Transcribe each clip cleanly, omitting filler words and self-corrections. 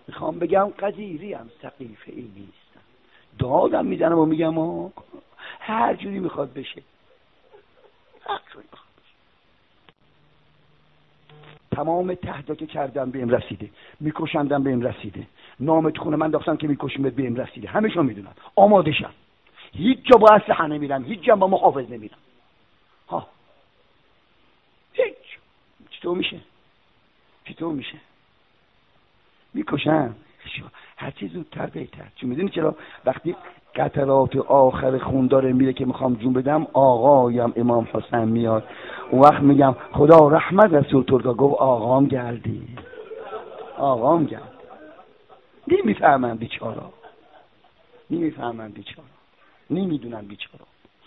میخوام بگم قدیری هم سقیفه ای نیستم، دادم میزنم و میگم هر جوری میخواد بشه، هر جوری میخواد بشه. تمام تهدیدا که کردم بهم رسیده، میکشندم بهم رسیده، نام تو خونه من داشتن که میکشیمت بهم رسیده، همه‌شو میدونم، آماده شم، هیچ جا با اسلحه نمیرم، هیچ جا با محافظ نمیرم. هیچ. چطور میشه؟ میکشم هرچی زودتر بهتر. چون میدونی چرا؟ وقتی قطرات آخر خون داره میره که میخوام جون بدم، آقایم امام حسین میاد، اون وقت میگم خدا رحمت رسول ترکا گفت آقام گردی، آقام گرد. نمیفهمن بیچارا، نمیدونن بیچارا.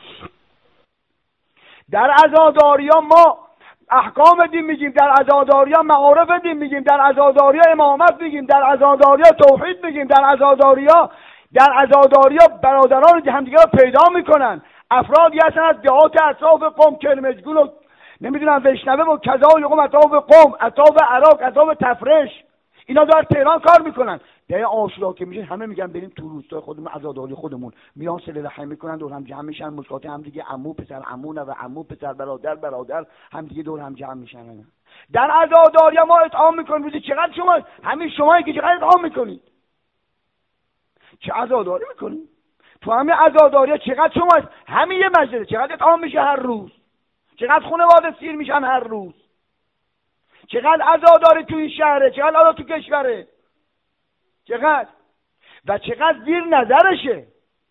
در عزاداریا ما احکام دین میگیم، در عزاداریا معارف دین میگیم، در عزاداریا امامت میگیم، در عزاداریا توحید میگیم، در عزاداریا برادران همدیگه رو پیدا میکنن. افرادی هستن از دهات اطراف قم، کرمجگون و نمیدونم وشنوه و کذا یقوم، اطراف قم، اطراف عراق، اطراف تفرش، اینا در تهران کار میکنن. ده عاشورا که میشه همه میگن بریم تو روستای خودمون، عزاداری خودمون، میان صله رحم میکنن، دور هم جمع میشن، مسکات هم دیگه، عمو پسر عمو، و عمو پسر برادر هم دیگه دور هم جمع میشن. در عزاداری ما اطعام میکنیم. روزی چقدر شما، همین شمایی که چقدر اطعام میکنید؟ چه عزاداری میکنید؟ تو همین عزاداری چقدر شما، همین یه مجلس چقدر اطعام میشه هر روز؟ چقدر خانواده سیر میشن هر روز؟ چقدر عزاداری تو این شهره؟ چقدر عزا تو کشوره؟ چقدر؟ و چقدر زیر نظرشه؟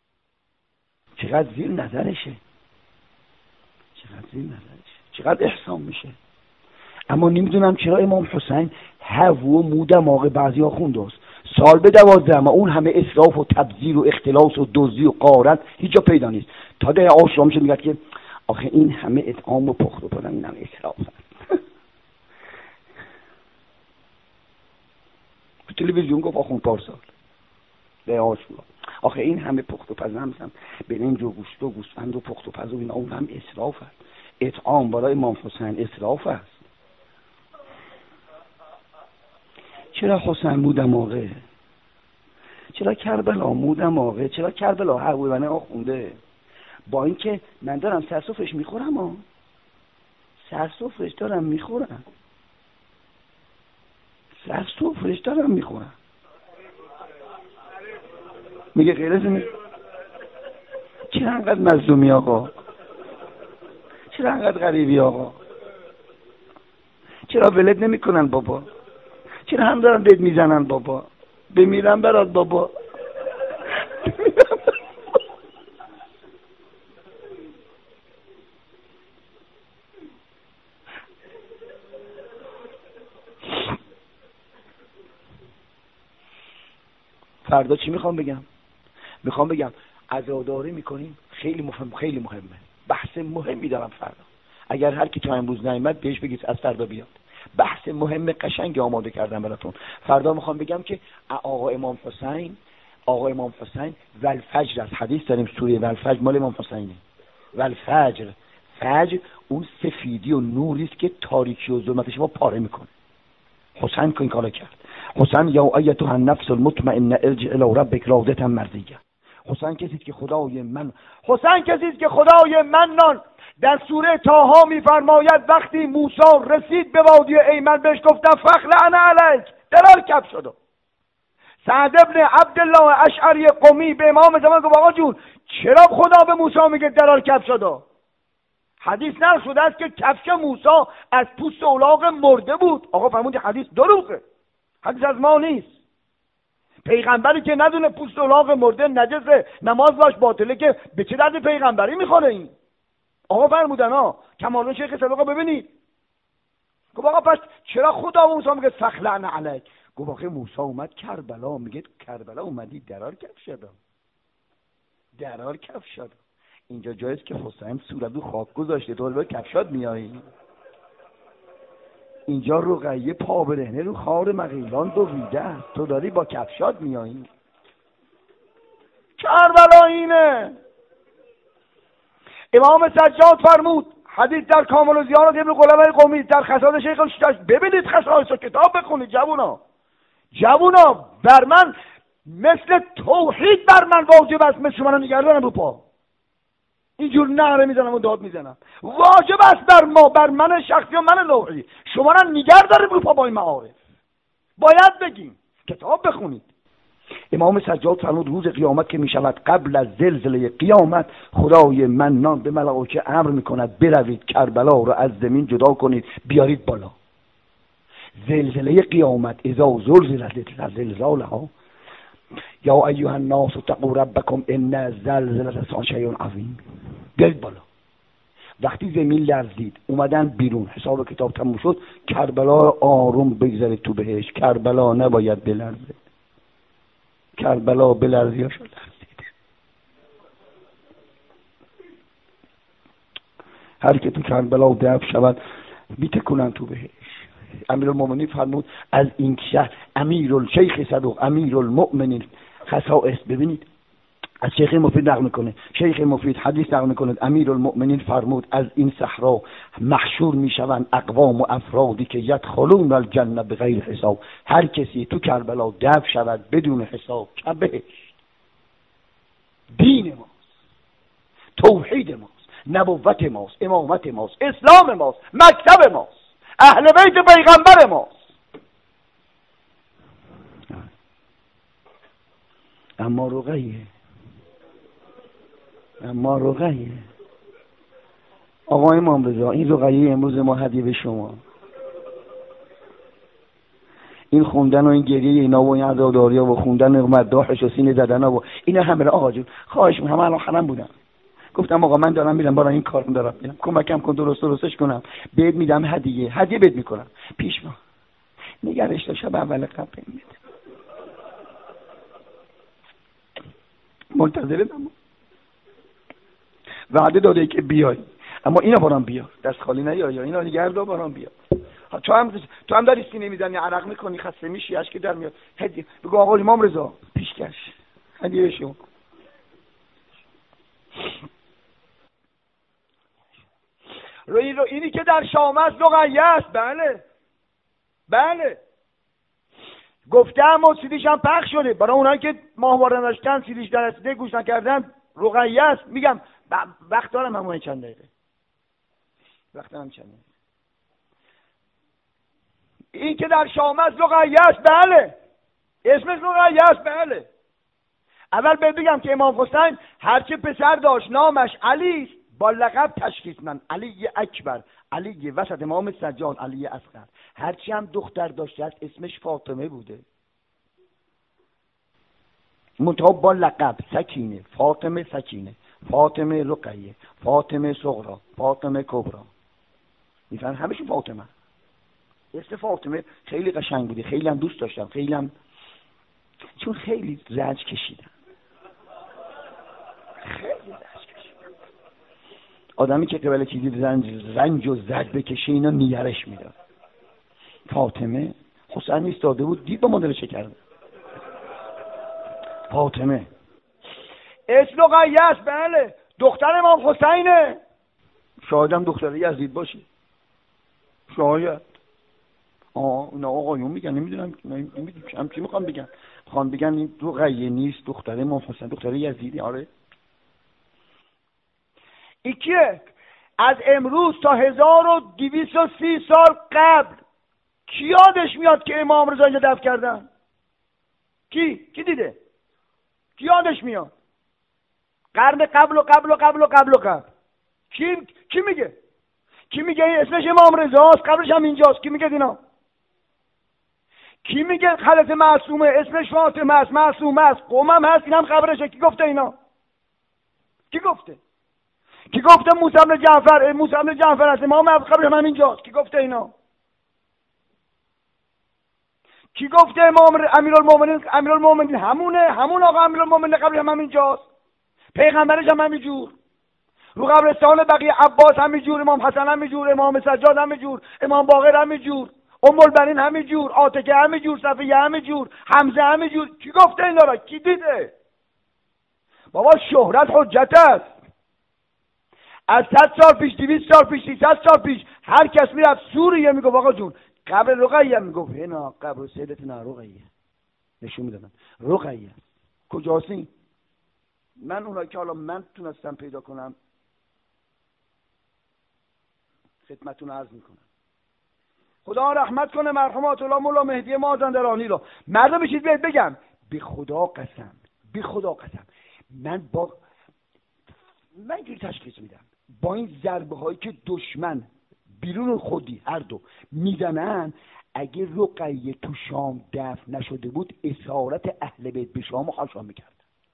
چقدر احسان میشه. اما نمیدونم چرا امام حسین هو و مودماغ بعضی ها خونده است. سال به 12، اما اون همه اسراف و تبذیر و اختلاس و دزدی و غارت هیچ جا پیدا نیست. تا ده عاشورا میشه میگه که آخه این همه اطعام و پخت و پدن، این همه اسراف تو تلویزیون گفت آخوند پارسال ده عاشورا، آخه این همه پخت و پزه هم برنج و گوشت و گوسفند و پخت و پزه و اینا، اون هم اسراف است. اطعام برای امام حسین اسراف است. چرا حسین مودماغه؟ چرا کربلا مودماغه؟ چرا کربلا حویبنه آخونده؟ با اینکه من دارم سرسفرش میخورم، سرسفرش دارم میخورم. میگه غیر از این چرا انقدر مظلومی آقا؟ چرا انقدر غریبی آقا؟ چرا ولد نمی کنن بابا؟ چرا هم دارن بهت میزنن بابا؟ بمیرم برات بابا. فردا چی میخوام بگم عزاداری میکنیم، خیلی مهمه، بحث مهمی دارم فردا. اگر هر کی تا امروز نیامد بهش بگید از فردا بیاد. بحث مهم قشنگ آماده کردم براتون. فردا میخوام بگم که آقا امام حسین والفجر، از حدیث داریم سوره والفجر مال امام حسینه. والفجر، فجر اون سفیدی و نوری است که تاریکی و ظلمتش ما پاره میکنه. حسین که این کارو کرد. حسین یا ایتها النفس المطمئنه ارجع الی ربک راضیه مرضیه. حسین کسی است که خدای منان در سوره طه میفرماید وقتی موسی رسید به وادی ایمن بهش گفتن فخلعن علیک، درار کف شد. سعد ابن عبدالله اشعری قمی به امام زمان گفت آقا جون چرا خدا به موسی میگه درار کف شد؟ حدیث نقل شده است که کفش موسی از پوست الاغ مرده بود. آقا فرمود حدیث دروغه، حدیث از ما نیست. پیغمبری که ندونه پوست الاغ مرده نجسه، نماز باش باطله، که به چه درد پیغمبری میخوره این؟ آقا فرمودن کمالون شیخ صدقه ببینید. گفت آقا پس چرا خدا به موسی میگه فخلعن علیک؟ گفت آخه موسی اومد کربلا، میگه کربلا اومدی درار کف شد. اینجا جایست که حسین صورت رو خاک گذاشته، تو به کفشات میایی؟ اینجا رقیه پا برهنه رو خار مغیلان دویده است، تو داری با کفشات میایی؟ کربلا اینه. امام سجاد فرمود، حدیث در کامل الزیارات ابن قلمه قمی، در خصائص شیخ الشیخ، ببینید خصائص، کتاب بخونید جوونا. جوونا بر من مثل توحید بر من واجب است مثل شما رو نگردنم رو پا، اینجور نعره میزنم و داد میزنم. واجب است بر ما، بر من شخصی و من نوعی، شما رو نگردنم رو پا با این معارف. باید بگیم، کتاب بخونید. امام سجاد فرمود روز قیامت که میشود قبل از زلزله قیامت، خدای منان به ملائکه امر میکند بروید کربلا رو از زمین جدا کنید بیارید بالا. زلزله قیامت اذا زلزلت زلزالها یا ایها الناس اتقوا ربکم ان زلزله الساعه شیء عظیم. بیارید بالا. وقتی زمین لرزید اومدن بیرون، حساب کتاب تموم شد، کربلا رو آروم بگذارید تو بهش. کربلا نباید بلرزه، کربلا بلرزیاشو لرزید. هر که تو کربلا دفن شود میتکنن تو بهش. امیرالمومنین فرمود از این شهر امیرالشیخ صدوق امیرالمؤمنین خصائص. ببینید از شیخ مفید نقل میکنه، شیخ مفید حدیث نقل میکنه، امیرالمؤمنین فرمود از این صحرا محشور میشوند اقوام و افرادی که یدخلون الجنه بغیر حساب. هر کسی تو کربلا دفن شود بدون حساب چه بهشت. دین ماست، توحید ماست، نبوت ماست، امامت ماست، اسلام ماست، مکتب ماست، اهل بیت پیغمبر ماست. اما رقیه آقا امام رضا، این رقیه امروز ما هدیه به شما. این خوندن و این گریه اینا و این عزاداریا و خوندن و مداحش و سینه زدن و اینا همه را آقا جون خواهش می‌کنم. الان حرم بودم گفتم آقا من دارم میرم برای این کارم دارم میرم، کمکم کن درستش کنم، بهت میدم هدیه بهت میکنم. پیش ما نگرش تا شب اول قبل میده منتظرم، وعده داده که بیای، اما اینا برام بیار، دست خالی نیا، یا اینا نگردار برام بیار. تو هم داری سینه میزنی، عرق میکنی، خسته میشی، اشک در میاد. هدیه بگو آقا امام رضا پیشکش هدیه بشو. اینی که در شام است رقیه است. بله گفتم و سیدیش هم پخش شده برای اونایی که ماهواره داشتن سیدیش درسته گوش نکردن. رقیه است. میگم وقت دارم همون چند دقیقه. این که در شام است رقیه است. بله اسمش رقیه است. بله اول بگم که امام حسین هرچه پسر داشت نامش علی است، با لقب تشخیص من علی اکبر، علی وسط، امام سجاد علی اصغر. هرچی هم دختر داشته اسمش فاطمه بوده، منتها با لقب سکینه، فاطمه سکینه، فاطمه رقیه، فاطمه صغرا، فاطمه کبرا. میفهمن همشون فاطمه. اسم فاطمه خیلی قشنگ بوده، خیلی هم دوست داشتم، خیلی هم چون خیلی رنج کشیدم. آدمی که قبل چیزی رنج و زد بکشه اینا نیرش میداد. فاطمه حسین ایستاده بود دید با مادرش کرده. فاطمه اسم رقیه است. بله دختر امام حسینه. شایدم دختر یزید باشه، شاید. اینا آقایون میگن، نمیدونم هم چی میخوام بگن این رقیه نیست، دختر امام حسین، دختر یزیدی. آره ایکیه از امروز تا 1230 سال قبل کی یادش میاد که امام رضا اینجا دفن کردن؟ کی دیده؟ کی یادش میاد؟ قرن قبل کی میگه؟ کی میگه این اسمش امام رضاست، قبرش هم اینجاست؟ کی میگه اینا؟ کی میگه خلت معصومه، اسمش فاطمه است، معصومه است، قومم هست، اینم قبرشه؟ کی گفته اینا؟ کی گفته موسی بن جعفر است، امام قبرش هم اینجاست؟ کی گفته اینا؟ کی گفته امیرالمومنین همون آقا امیرالمومنین قبرش هم اینجاست؟ پیغمبرش هم همینجور، رو قبرستان بقیه عباس همینجور، امام حسن همینجور، امام سجاد همینجور، امام باقر همینجور، ام البنین همینجور، عاتکه همینجور، صفیه همینجور، حمزه همینجور. کی گفته اینا را؟ کی دیده؟ بابا شهرت حجت است. از 100 سال پیش، 200 سال پیش، 300 سال پیش هر کس میرفت سوریه میگفت آقا جون قبر رقیه، میگفت اینا قبر سیدتنا رقیه. نشون میدادن. رقیه کجاست این؟ من اونایی که حالا من تونستم پیدا کنم خدمتتون عرض میکنم. خدا رحمت کنه مرحوم آیت الله مولا مهدی مازندرانی رو. مردم چیز بگم به خدا قسم، به خدا قسم، من اینجوری تشخیص میدم با این ضربه هایی که دشمن بیرون خودی هر دو میزنن، اگه رقیه تو شام دفن نشده بود اسارت اهل بیت به شام حاشا میکرد.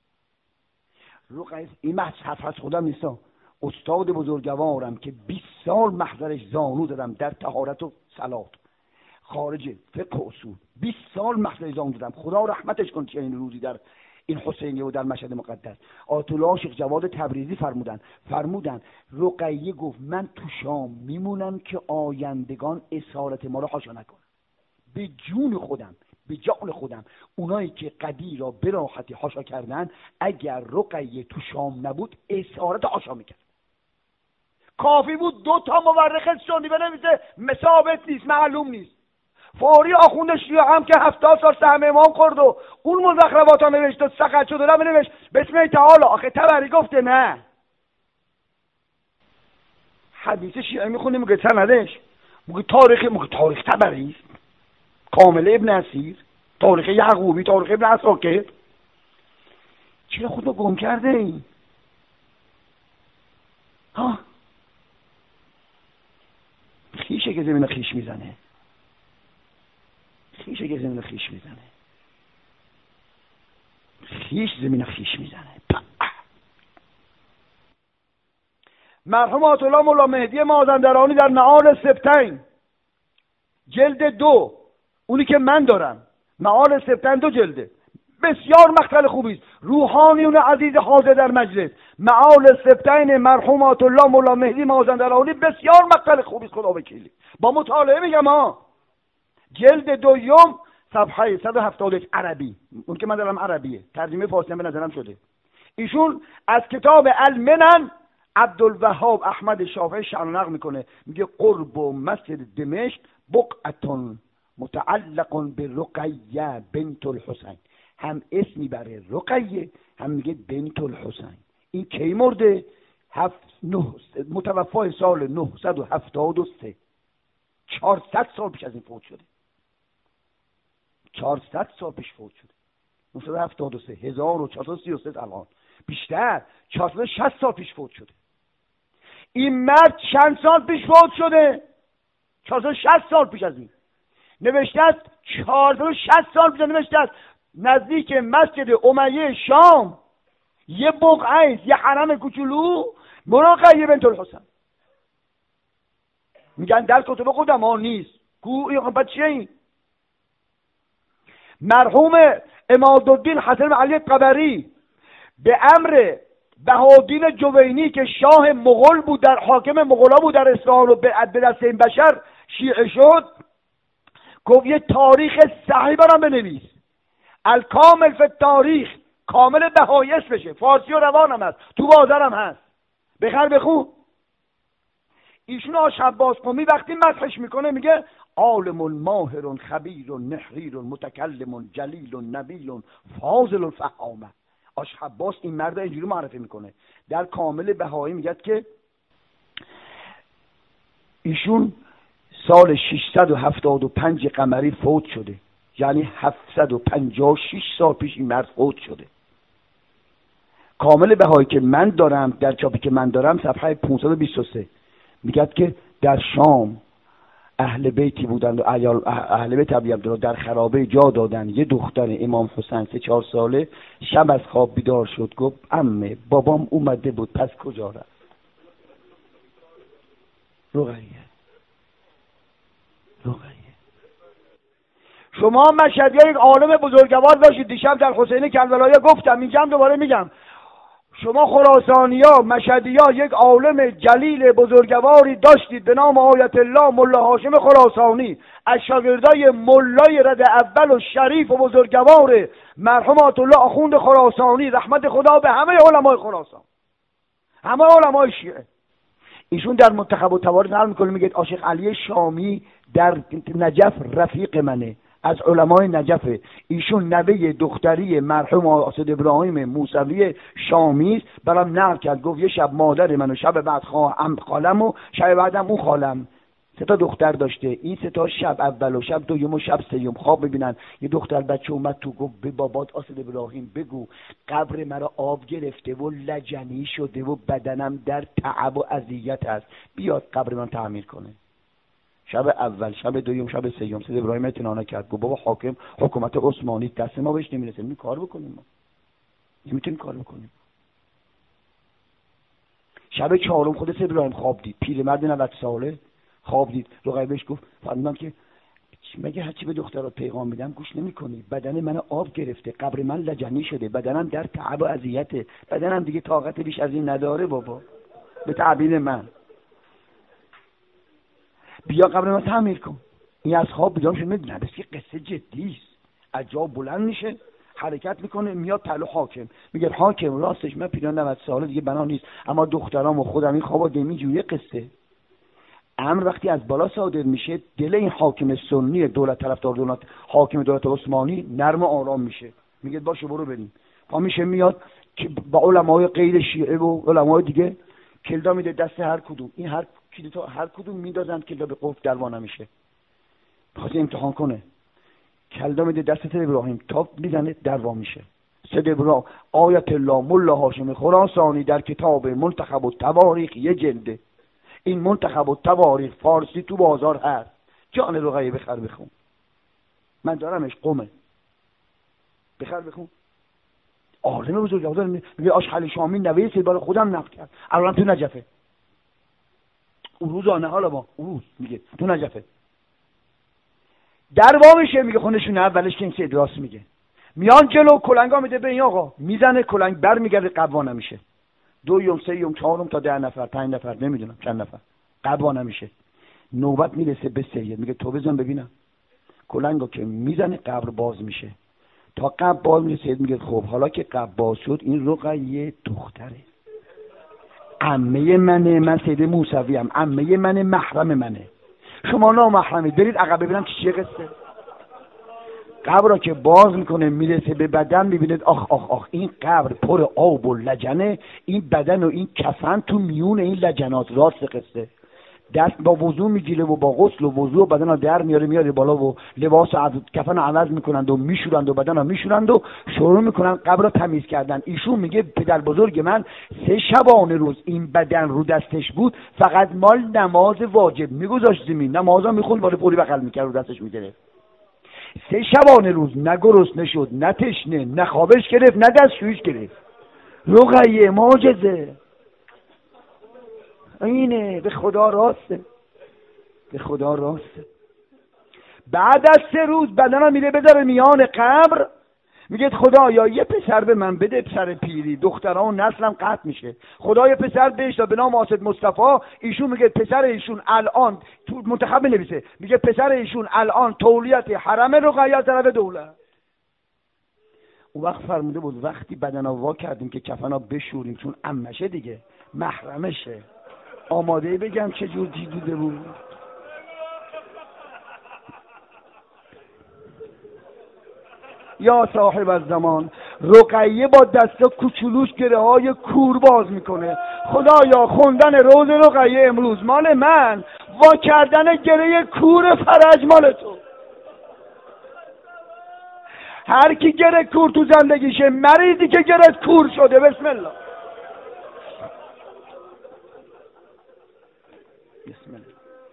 رقیه این مصحف از خودم نیستم، استاد بزرگوارم که 20 سال محضرش زانو دادم در طهارت و صلات، خارج فقه و اصول 20 سال محضرش زانو دادم. خدا رحمتش کنه چه این روزی در این حسینیه و در مشهد مقدس. آیت الله شیخ جواد تبریزی فرمودن رقیه گفت من تو شام میمونم که آیندگان اسارت ما رو حاشا نکنن. به جون خودم، به جان خودم، اونایی که قدیر را به راحتی حاشا کردن، اگر رقیه تو شام نبود اسارت حاشا میکرد. کافی بود 2 تا مورخ سنی بنویسه ثابت نیست، معلوم نیست. فوری آخوند شیعه هم که 70 سال سهم امام خورد و اون مزخرفات ها نوشت و سقط شد و نوشت بسم تعالی. آخه تبری گفته نه. حدیث شیعه میخونی میگه سندش، میگه تاریخ تبری است، کامل ابن اسیر، تاریخ یعقوبی، تاریخ ابن اساکر. چرا خود رو گم کرده این؟ ها خیشه که زمین خیش میزنه، خیشه که زمین خیش میزنه، خیش زمین خیش میزنه. مرحوم آیت الله مولا مهدی مازندرانی در معال سبتین جلد 2، اونی که من دارم، معال سبتین 2 جلده، بسیار مقتل خوبی است. روحانیون عزیز حاضر در مجلس، معال سبتین مرحوم آیت الله مولا مهدی مازندرانی بسیار مقتل خوبی است. خدا وکیلی با مطالعه میگم ها. جلد 2 صفحه 171 عربی، اون که من دارم عربیه، ترجمه فارسی هم به نظرم شده. ایشون از کتاب المنن عبدالوهاب احمد شافعی شرح نقل میکنه، میگه قرب و مسجد دمشق بقعتون متعلق به رقیه بنت الحسین. هم اسمی برای رقیه، هم میگه بنت الحسین. این کی مرده؟ متوفای سال 973، 400 سال پیش از این فوت شده. 400 سال پیش فوت شده. 973 1433 الان، بیشتر 460 سال پیش فوت شده. این مرد چند سال پیش فوت شده؟ 460 سال پیش از این نوشته است. 460 سال پیش نوشته است نزدیک مسجد امیه شام یه بقعه است، یه حرم کوچولو، رقیه بنت الحسین. میگن در کتب قدما نیست. بعد چیه این؟ مرحوم عمادالدین حسن علی قبری به امر بهاءالدین جوینی که شاه مغول بود، در حاکم مغولا بود در اصفهان و به دست این بشر شیعه شد، گفت یه تاریخ صحیح برام بنویس، الکامل فی التاریخ، کامل بهایی اسمشه، فارسی و روانم هست، تو بازارم هست، بخر بخون. ایشون آش عباس قمی وقتی مدحش میکنه میگه عالم ماهر خبیر نحریر متکلم جلیل نبیل فاضل فهامه. آش عباس این مرد اینجوری معرفی میکنه. در کامل بهایی میگه که ایشون سال 675 قمری فوت شده، یعنی 756 سال پیش این مرد فوت شده. کامل بهایی که من دارم، در چاپی که من دارم، صفحه 523 میگه که در شام اهل بیتی بودند و اهل بیت ابی عبدالله در خرابه جا دادن. یه دختر امام حسین 3-4 ساله شب از خواب بیدار شد، گفت عمه بابام اومده بود، پس کجا رفت؟ رقیه. شما مشهدی یک عالم بزرگوار داشتید، دیشب در حسین کربلایی گفتم، اینجا دوباره میگم، شما خراسانی‌ها مشهدی‌ها یک عالم جلیل بزرگواری داشتید به نام آیت الله ملا هاشم خراسانی، از شاگردای ملای رد اول و شریف و بزرگوار مرحوم آیت الله آخوند خراسانی، رحمت خدا به همه علمای خراسان، همه علمای شیعه. ایشون در منتخب و توارث نقل میکنه، میگه عاشق علی شامی در نجف رفیق منه، از علمای نجفه. ایشون نوه دختری مرحوم آقا ابراهیم موسوی شامی است. برام نقل کرد گفت یه شب مادر من و شب بعد خالم و شب بعدم اون خالم 3 تا دختر داشته. این 3 تا شب اول و شب دوم و شب سوم خواب می‌بینن. یه دختر بچه اومد تو گفت به بابات آصد ابراهیم بگو قبر مرا آب گرفته و لجنی شده و بدنم در تعب و اذیت است، بیاد قبر من تعمیر کنه. شب اول، شب دوم، شب سوم سید ابراهیم اطمینان کرد گفت بابا حاکم حکومت عثمانی دست ما بهش نمیرسه، می کار بکنیم، ما نمیتونیم کار بکنیم. شب 4 خود سید ابراهیم خواب دید، پیرمرد 90 ساله خواب دید. رقیه بهش گفت فرمودم که مگه هرچی به دخترات پیغام میدم گوش نمیکنی؟ بدن من آب گرفته، قبر من لجنی شده، بدنم در تعب و اذیته، بدنم دیگه طاقت بیش از این نداره بابا، به تعبیر من بیا قبر من تعمیر کن. این از خواب بیدار شد، نه بس یه قصه جدی است. از جا بلند میشه، حرکت میکنه، میاد پلو حاکم، میگه حاکم راستش من پیران 90 ساله دیگه بنا نیست، اما دخترام و خودم این خوابو نمیجویه. قصه امر وقتی از بالا صادر میشه، دل این حاکم سنی دولت طرفدار دولت حاکم دولت عثمانی نرم و آرام میشه، میگه باشه برو بریم. پا میشه میاد که با علمای غیر شیعه و علمای دیگه کلدا میده دست هر کدوم. این هر کدوم میدازن کلدا به قفل دروا نمیشه. خواست امتحان کنه، کلدا میده دست سید ابراهیم تا میزنه دروا میشه. سید ابراهیم آیت الله ملا هاشم خراسانی در کتاب منتخب التواریخ یه جلده، این منتخب التواریخ فارسی تو بازار هست، جان رقیه بخر بخون، من دارمش قمه، بخر بخون. عالم بزرگ میگه آشخلی شامی نوه سیدبال خودم نقل کرد، الان تو نجفه. اون روز آنه حالا با اون روز میگه تو نجفه دروا میشه، میگه خونشون اولش که این سید راست میگه. میان جلو کلنگا میده به این آقا، میزنه کلنگ برمیگرده قبوا نمیشه. 2 3 4 تا 10 نفر 5 نفر نمیدونم چند نفر قبوا نمیشه. نوبت میرسه به سید، میگه تو بزن ببینم. کلنگا که میزنه قبر باز میشه. تا قبر باز میشه سید میگه خب حالا که قبر باز شد این رقیه دختره، عمه منه، من سید موسوی ام، عمه منه، محرم منه، شما نامحرمید، برید عقب ببینم چیه قصه. قبر را که باز میکنه میرسه به بدن، میبینید آخ آخ آخ این قبر پر آب و لجنه، این بدن و این کفن تو میون این لجنات. راست قصه. دست با وضو میگیره و با غسل و وضو و بدن رو در میاره بالا و لباس کفن عوض میکنند و میشورند و بدن رو میشورند و شروع میکنن قبر رو تمیز کردن. ایشون میگه پدر بزرگ من 3 شبانه روز این بدن رو دستش بود، فقط مال نماز واجب میگذاشت زمین، نمازا میخوند بالا پوری بغل میکرد رو دستش میگرفت. 3 شبانه روز نه گرسنه شد، نه تشنه، نه خوابش گرفت، نه دستشویش گرفت. رقیه معجزه اینه، به خدا راسته، به خدا راسته. بعد از 3 روز بدنم میره بذاره میان قبر، میگه خدایا یه پسر به من بده، پسر پیری، دختران و نسلم قطع میشه. خدا یه پسر بهش داد به نام آصد مصطفی. ایشون میگه پسر ایشون الان تو منتخب نویسه، میگه پسر ایشون الان تولیت حرم رقیه از طرف دولت. اون وقت فرموده بود وقتی بدنا وا کردیم که کفنا بشوریم، چون عمشه دیگه، محرمشه. آماده بگم چه جور دیده بود. یا صاحب الزمان، رقیه با دستا کوچولوش گره های کور باز میکنه. خدایا خوندن روز رقیه امروز مال من، وا کردن گره کور فرج مال تو. هر کی گره کور تو زندگیشه، مریضی که گره کور شده، بسم الله بسم الله.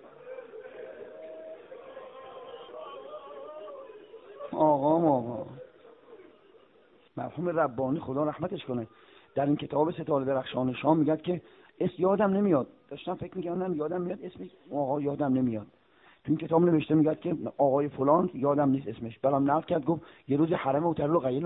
آقا مرحوم ربانی خدا رحمتش کنه در این کتاب ستاره درخشان شام میگه که اسم یادم نمیاد، داشتم فکر می‌کردم یادم میاد اسم آقا یادم نمیاد. تو این کتاب نوشته میگه که آقای فلان یادم نیست اسمش، برام نقل کرد گفت یه روز حرم اوتر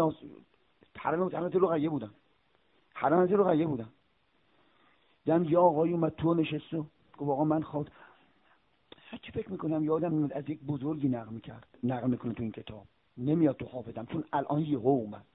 رقیه بودم، حرم رقیه بودم. دیدم یه آقای اومد تو نشست و گفت آقا من خود هرچی فکر میکنم یادم نمیاد، از یک بزرگی نقل میکنه تو این کتاب، نمیاد تو حافظم چون الان یهو اومد.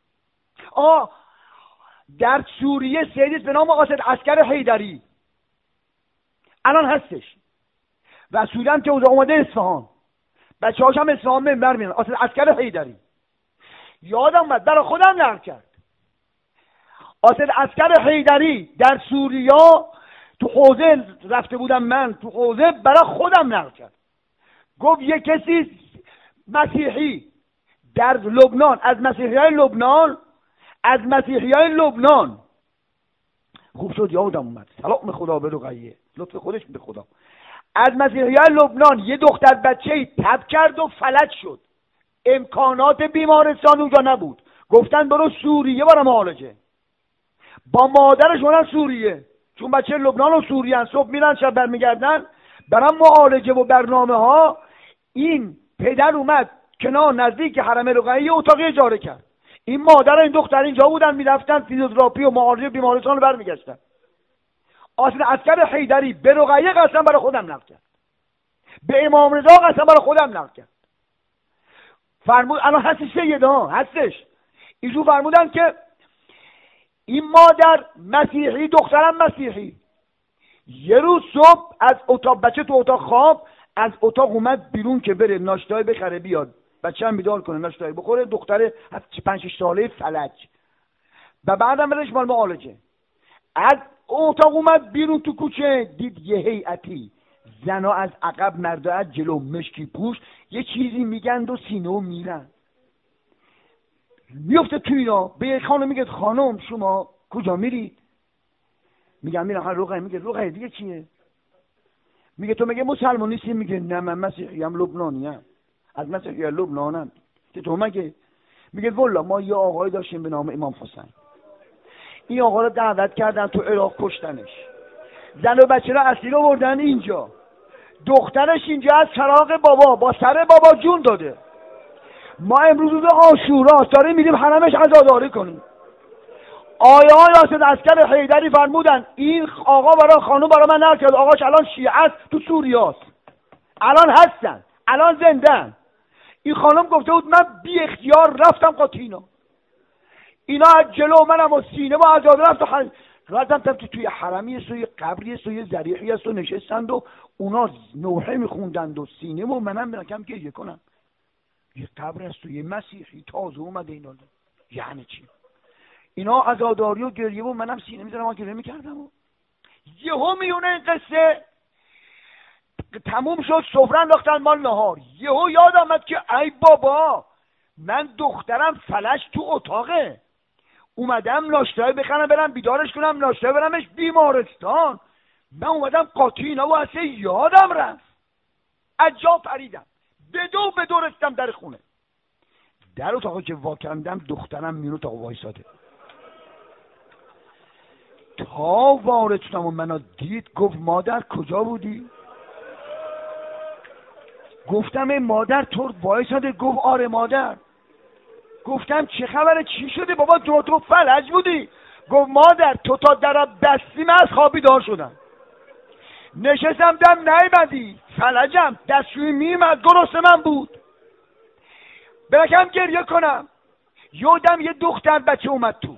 در سوریه سیدیست به نام قاصد عسکر حیدری الان هستش و سوریه که اومده اصفهان. بچه هاش هم اسلام منبر میرن. اصلا عسکر حیدری یادم اومد برای خودم نقل کرد. اصلا عسکر حیدری در سوریا تو حوزه رفته بودم، من تو حوزه برای خودم نقل کرد. گفت یه کسی مسیحی در لبنان، از مسیحیای لبنان خوب شد یادم اومد، سلام خدا به رقیه، لطف خودش به خدا، از مسیحیای لبنان یه دختر بچه‌ای تب کرد و فلج شد. امکانات بیمارستان اونجا نبود، گفتن برو سوریه برای معالجه. با مادرش برن سوریه، چون بچه لبنان و سوریه هن. صبح میرن شب برمیگردن برای معالجه و برنامه ها. این پدر اومد کنار نزدیک حرم رقیه اتاقی اجاره کرد. این مادر این دختر اینجا بودن، میرفتن فیزیوتراپی و معالجه بیمارستان رو برمیگشتن. اصلا عسکر حیدری به رقیه قسم برای خودم نقل کرد، به امام رضا قسم برای خودم نقل کرد. فرمود الان هستش هستش. ایشون فرمودن که این مادر مسیحی، دخترم مسیحی، یه روز صبح از اتاق، بچه تو اتاق خواب، از اتاق اومد بیرون که بره ناشتای بخره بیاد، بچه هم بیدار کنه ناشتای بخوره. دختر 5-6 ساله فلج و بعدم برش مال معالجه. از اتاق اومد بیرون تو کوچه، دید یه هیئتی زنا از عقب مردا از جلو مشکی پوش یه چیزی میگند و سینه میرن. میفته تو اینا، به یک خانم میگه خانم شما کجا میرید؟ میگم میرم رقیه. میگه رقیه دیگه چیه؟ میگه تو مگه مسلمان نیستی؟ میگه نه من مسیحی ام، لبنانی ام، از مسیحی لبنانم. تو مگه؟ میگه والا ما یه آقای داشتیم به نام امام حسین، این آقا رو دعوت کردن تو عراق کشتنش، زن و بچه رو اسیر آوردن اینجا، دخترش اینجا از چراغ بابا با سر بابا جون داده. ما امروز روز عاشورا داریم میریم حرمش عزاداری کنیم. آیان یاسد عسکر حیدری فرمودن این آقا برای خانم برای من نقل کرد، آقاش الان شیعه است تو سوریه است، الان هستن، الان زندن. این خانم گفته بود من بی اختیار رفتم قاطینا، اینا از جلو منم و سینه و عزاداری رفتم توی حرمی سوی قبری سوی ذریحی است و نشستند و اونا نوحه میخوندند و سینه و منم برکم گریه کنم. یه قبر است و یه مسیحی تازه اومده اینا، یعنی چی؟ اینا عزاداری و گریه و منم سینه میزنم و گریه میکردم و یهو میونه این قصه تموم شد، سفره انداختن مال نهار. یهو یاد آمد که ای بابا من دخترم فلج تو اتاقه، اومدم ناشتای بخرم برم بیدارش کنم، ناشتای برمش بیمارستان. من اومدم قاطی اینا و اصلا یادم رفت، از جا پریدم، به دو رسیدم در خونه. در اتاقی که وا کردم دخترم میون اتاق وایساده. تا وارد شدم و منو دید گفت مادر کجا بودی؟ گفتم ای مادر تو وایساده؟ گفت آره مادر. گفتم چه خبره، چی شده بابا؟ تو فلج بودی؟ گفت مادر تو تا در بستیم از خوابی دار شدم، نشستم دم نیمدی، فلجم، دستشویی میمد گرسنه من بود، برکم گریه کنم. یادم یه دختر بچه اومد تو.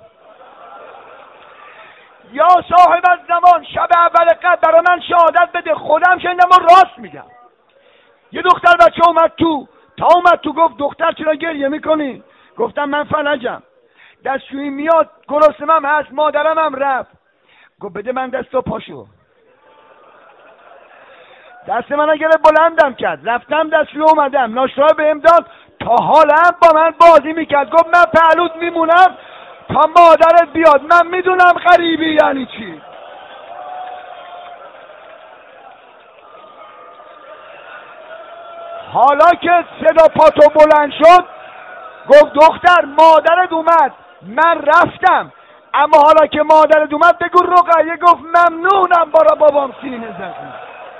یا صاحب الزمان شب اول قدر برای من شهادت بده، خودم شنیدم و راست میگم. یه دختر بچه اومد تو، تا اومد تو گفت دختر چرا گریه میکنی؟ گفتم من فلجم، دستشویی میاد گرسنه‌ام هست، مادرم هم رفت. گفت بده من دستو پاشو. دست منو گرفت بلندم کرد، رفتم دستشویی اومدم، ناشتا بهم داد، تا حالا با من بازی میکرد. گفت من پهلوت میمونم تا مادرت بیاد، من میدونم غریبی یعنی چی. حالا که صدا پاتو بلند شد گفت دختر مادرت اومد، من رفتم، اما حالا که مادرت اومد بگو رقیه گفت ممنونم برای بابام سینه زدی.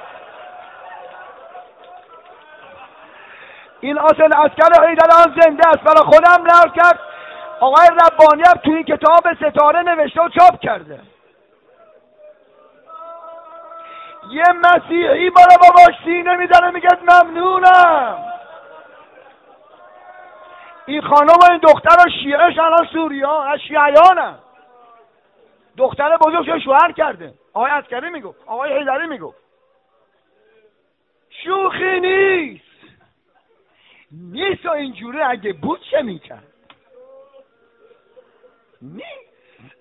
این اصل عسکر حیدران زنده است، برای خودم نقل کرد. آقای ربانی هم توی کتاب ستاره نوشته و چاپ کرده. یه مسیحی برای باباش سینه میزنه میگه ممنونم. این خانم و این دختر و شیعهش الان سوریا از شیعیانم. دختر بزرگش شوهر کرده. آقای عسکری میگفت، آقای حیدری میگفت شوخی نیست. نیست و اینجوری اگه بود چه میکرد؟ نیست.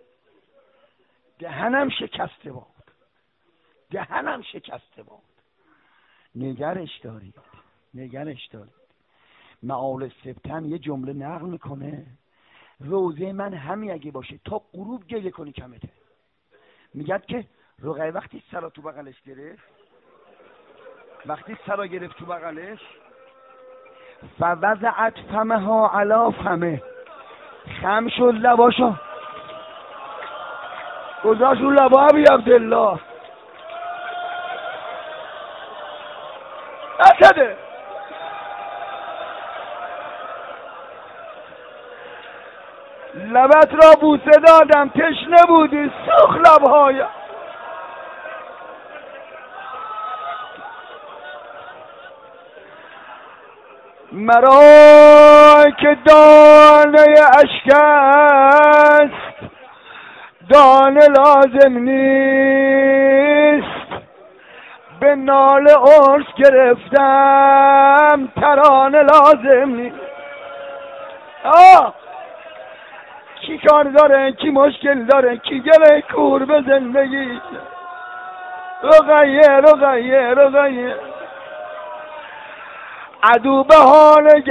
دهنم شکسته بود، دهنم شکسته بود. نگرش دارید، نگرش دارید. معال سبتن یه جمله نقل میکنه، روزه من همین اگه باشه تا غروب گریه کنی کمته. میگد که رقیه وقتی سرا تو بغلش گرفت، وقتی سرا گرفت تو بغلش، فوضعت فمها علی فمه، خم شد لباشو گذاشت رو لبا ابی عبدالله نشده. لبت را بوسه دادم تشنه بودی سوخ لبهایم. مرا که دانه اشک است دانه لازم نیست، به ناله عرض گرفتم ترانه لازم نیست. کی کار داره، کی مشکل داره، کی گره کور به زندگی. رقیه رقیه رقیه عدو بهانه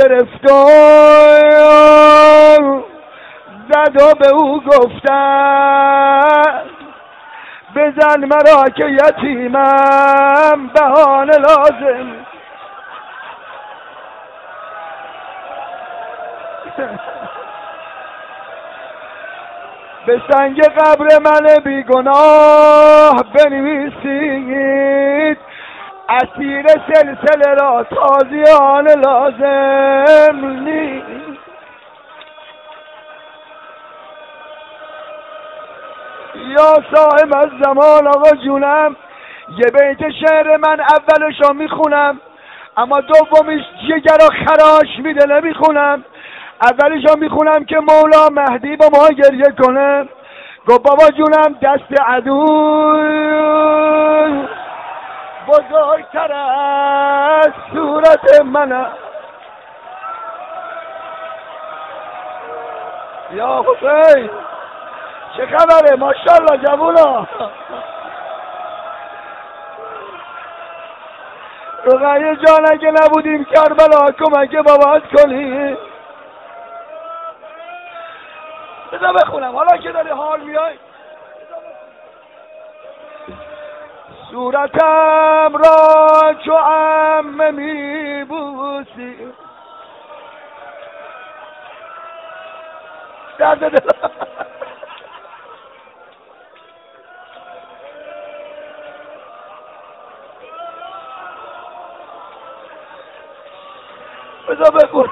گرفتار زد و به او گفتن بزن مرا که یتیمم بهانه لازم. به سنگ قبر من بیگناه بنویسید اسیر سلسله را تازیانه لازم نیست. یا صاحب از زمان آقا جونم، یه بیت شعر من اولشو میخونم اما دومیش جگر و خراش میده نمیخونم. اولشو میخونم که مولا مهدی با ما گریه کنه. گفت بابا جونم دست عدو بزرگتر از صورت منه. یا حسین چه خبره؟ ماشاءالله جوونا. رقیه جان اگه نبودیم کربلا کمک بابات کنی. بذار بخونم حالا که داری حال میای. صورتم را چو عمه میبوسی درد دل. بذار بخونم.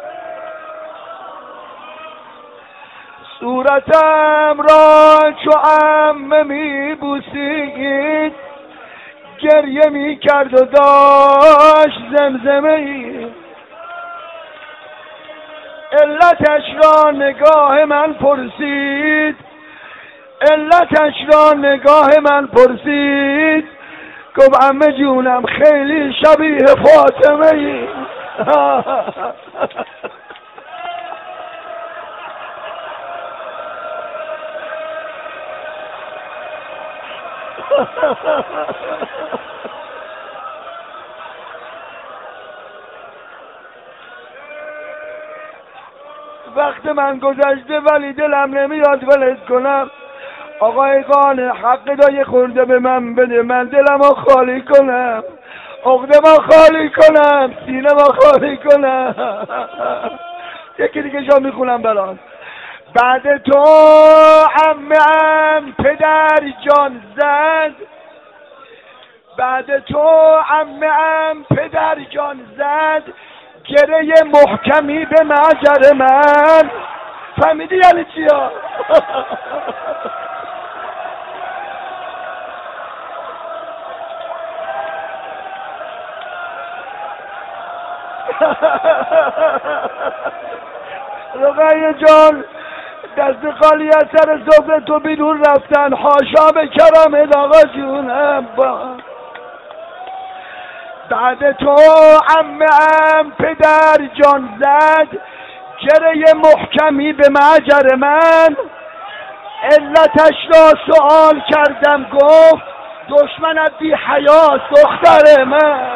صورتم را چو عمه میبوسید گریه میکرد و داشت زمزمه ای. علتش را نگاه من پرسید، علتش را نگاه من پرسید. گفت عمه جونم خیلی شبیه فاطمه ای. وقت من گذشته ولی دلم نمیاد ولت کنم. آقای قانع حق دای خورده به من بده، من دلمو خالی کنم، عقده ما خالی کنم، سینه ما خالی کنم. یکی دیگه جا میخونم برات. بعد تو عمم پدر جان زد، بعد تو عمم پدر جان زد گره محکمی به معجر من. فهمیدی یعنی چیا؟ رقیه جان دست خالی از سر صبح تو بیرون رفتن، حاشا به کرامت آقا جونم. بعد تو عمم پدر جان زد گره محکمی به معجر من، علتش را سؤال کردم گفت دشمنت بی حیاست دختر من.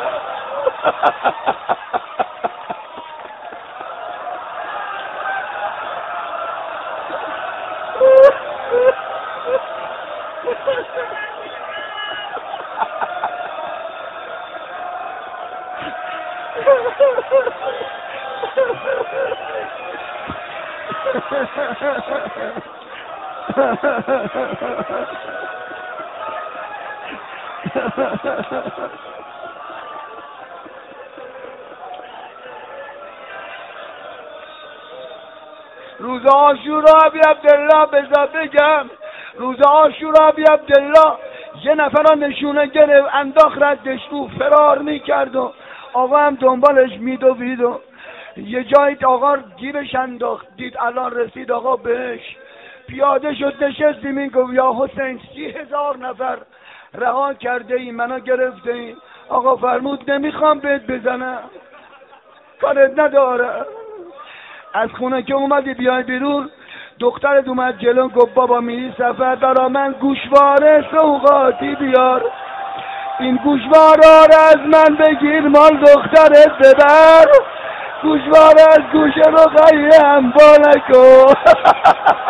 روز عاشورا ابی عبدالله بذار بگم، روز عاشورا ابی عبدالله یه نفر نشونه گرفت انداخت ردش رو فرار میکرد و آقا هم دنبالش میدوید و یه جایی آقا گیرش انداخت، دید الان رسید آقا بهش، پیاده شد نشست زمین گفت یا حسین 30,000 نفر رها کرده ای منو گرفته ای. آقا فرمود نمیخوام بهت بزنم کارت نداره. از خونه که اومدی بیای بیرون دخترت اومد جلو گفت بابا میری سفر برا من گوشواره سوغاتی بیار، این گوشواره را از من بگیر مال دخترت ببر، گوشواره از گوش رو خیلی هم بالکو.